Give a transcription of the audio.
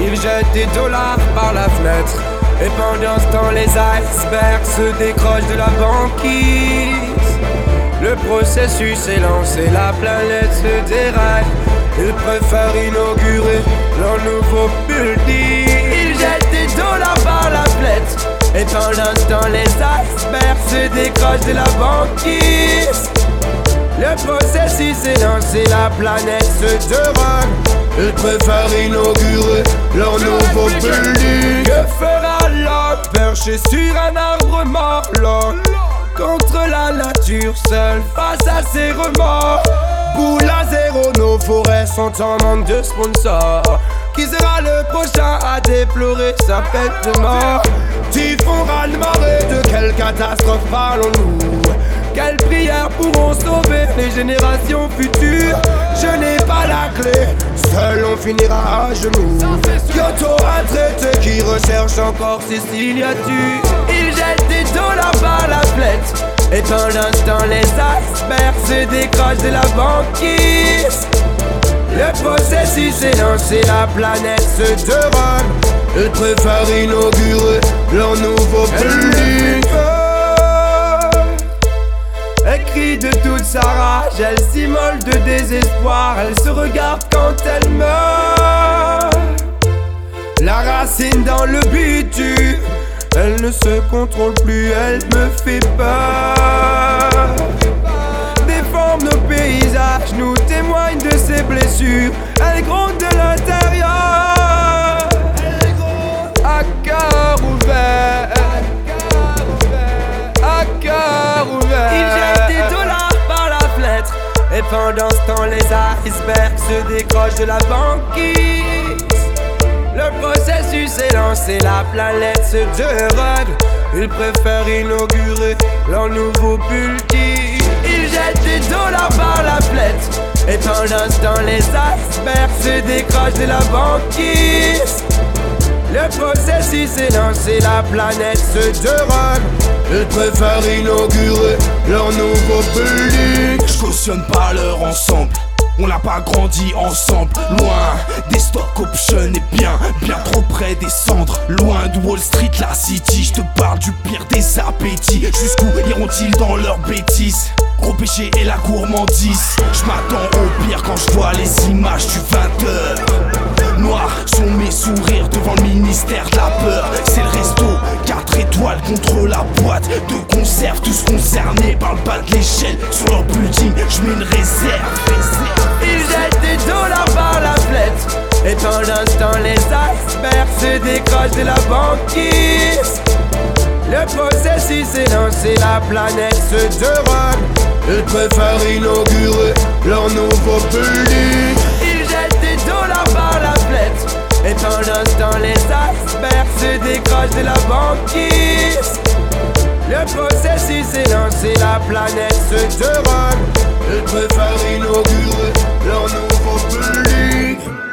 Ils jettent des dollars par la fenêtre. Et pendant ce temps les icebergs se décrochent de la banquise. Le processus est lancé, la planète se déraille. Ils préfèrent inaugurer leur nouveau building. Ils jettent des dollars par la fenêtre. Et pendant ce temps les icebergs se décrochent de la banquise. Le processus est lancé, la planète se dérobe. Ils préfèrent inaugurer leur nouveau building. Que fera l'homme perché sur un arbre mort l'homme contre la nature seule face à ses remords? Boule à zéro, nos forêts sont en manque de sponsors. Qui sera le prochain à déplorer sa peine de mort? Typhon raz-de-marée, de quelle catastrophe parlons-nous? Quelles prières pourront sauver les générations futures? Je n'ai pas la clé, seul on finira à genoux. Kyoto, un traité qui recherche encore ses signatures. Ils jettent des dollars par la fenêtre. Et pendant ce temps les icebergs se décrochent de la banquise. Le processus est lancé, la planète se dérobe. Ils préfèrent inaugurer leur nouveau building. Elle crie de toute sa rage, elle s'immole de désespoir. Elle se regarde quand elle meurt. La racine dans le bitume, elle ne se contrôle plus, elle me fait peur. Déforme nos paysages, nous témoigne de ses blessures. Elle gronde de l'intérieur. À cœur ouvert, à cœur ouvert. Il jette des dollars par la fenêtre. Et pendant ce temps les icebergs se décrochent de la banquise. Le processus est lancé, la planète se dérègle. Ils préfèrent inaugurer leur nouveau building. Ils jettent des dollars par la fenêtre. Et pendant ce temps les icebergs se décrochent de la banquise. Le processus est lancé, la planète se dérobe. Ils préfèrent inaugurer leur nouveau building. Je cautionne pas leur ensemble. On n'a pas grandi ensemble, loin des stock options et bien trop près des cendres. Loin de Wall Street, la City, je te parle du pire des appétits. Jusqu'où iront-ils dans leurs bêtises? Gros péché et la gourmandise. Je m'attends au pire quand je vois les images du 20h. Noirs sont mes sourires devant le ministère de la peur. C'est le resto, 4 étoiles contre la boîte de conserve. Tous concernés par le bas de l'échelle. Sur leur building, je mets une réserve. Ils jettent des dollars par la fenêtre. Et pendant ce temps les icebergs se décrochent de la banquise. Le processus est lancé, la planète se dérobe. Ils préfèrent inaugurer leur nouveau building. Ils jettent des dollars par la fenêtre. Et pendant ce temps les icebergs se décrochent de la banquise. Le processus est lancé, la planète se dérobe. Ils préfèrent inaugurer leur nouveau building.